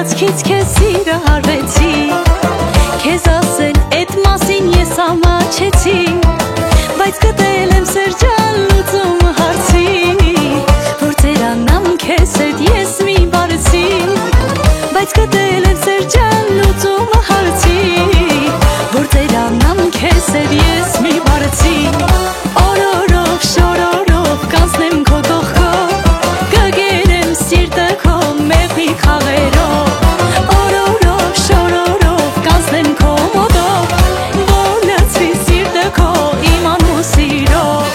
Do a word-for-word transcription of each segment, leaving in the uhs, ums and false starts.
Հայացքից քեզ սիրը հարվեցի, քեզ ասել էդ մասին ես ամաչեցի, բայց գտել եմ սերջան լուծումը հարցի, որ ծերանամ քեզ հետ ես մի բարեցի, բայց գտել եմ սերջան լուծումը հարցի, որ ծերանամ քեզ հետ ես մի բարեցի, օրորով շորորով կանցնեմ քո կողքով, կգերեմ սիրտը քո մեղի խաղերով, օրորով շորորով կանցնեմ քո մոտով, որ լցվի սիրտը քո իման ու սիրով։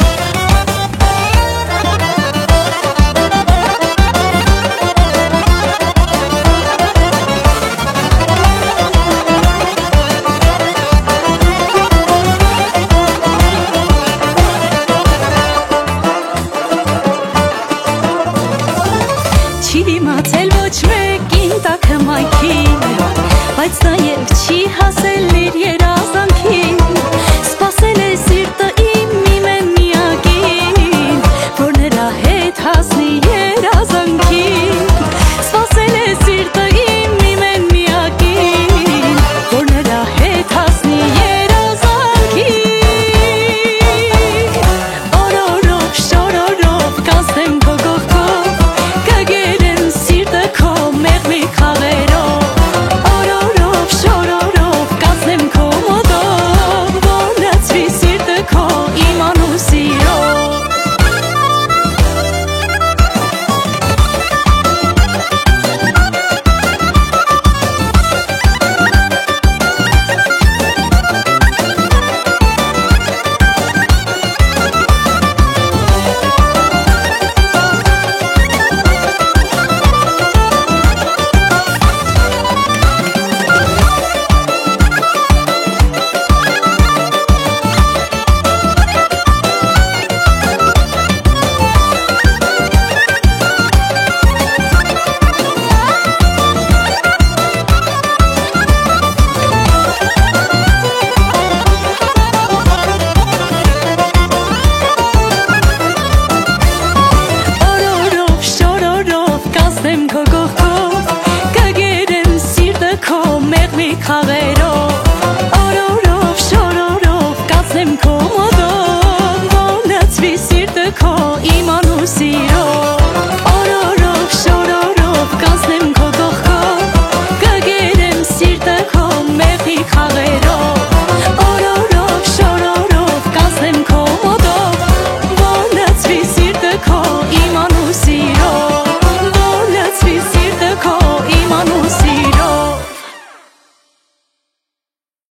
Չի դիմացել ոչ մեկին տաքը մայքին, բայց նաև չի հասել իր երազանքին, սպասել է սիրտը իմ իմ է միակին, որ նրա հետ հասնի երազանքին,